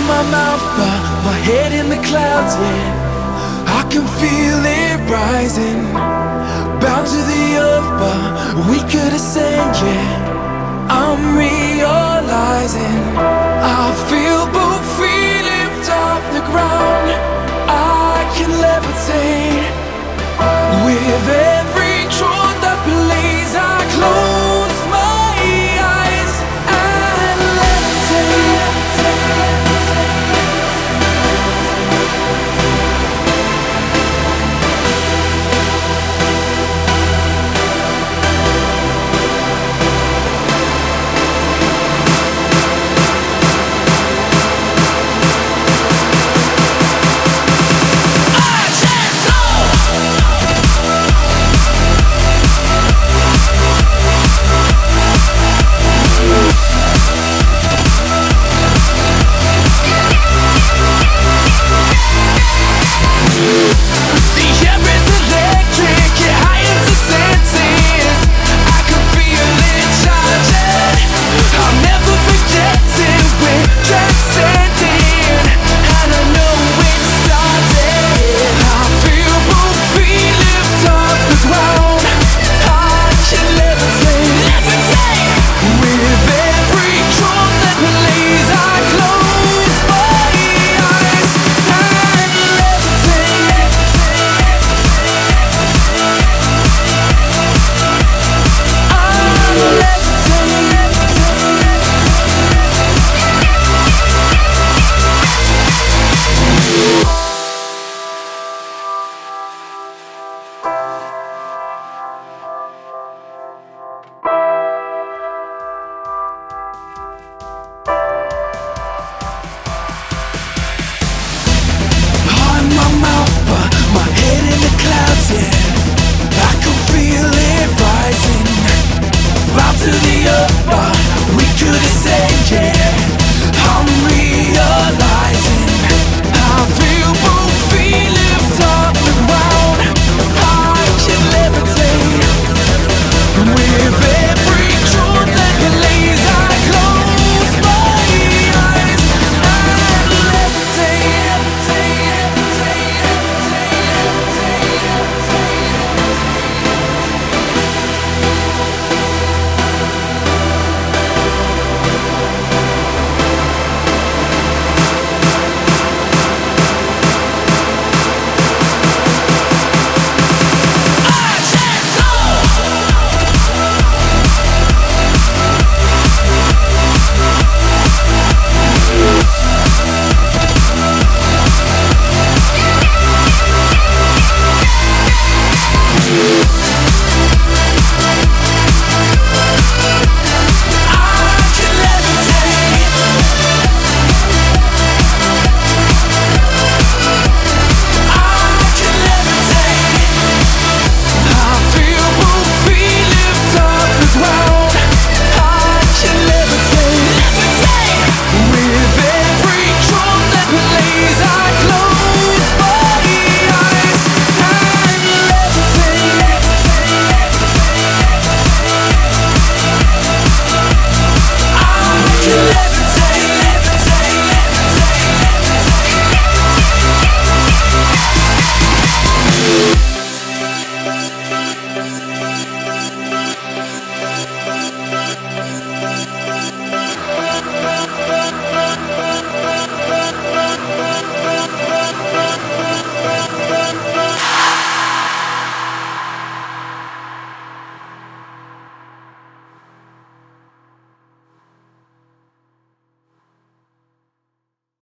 my mouth, but my head in the clouds, yeah. I can feel it rising, bound to the earth, but we could ascend, yeah. I'm realizing I feel both feet lift off the ground. I can levitate with every truth that plays. I close my eyes and levitate. To the earth, but we could have said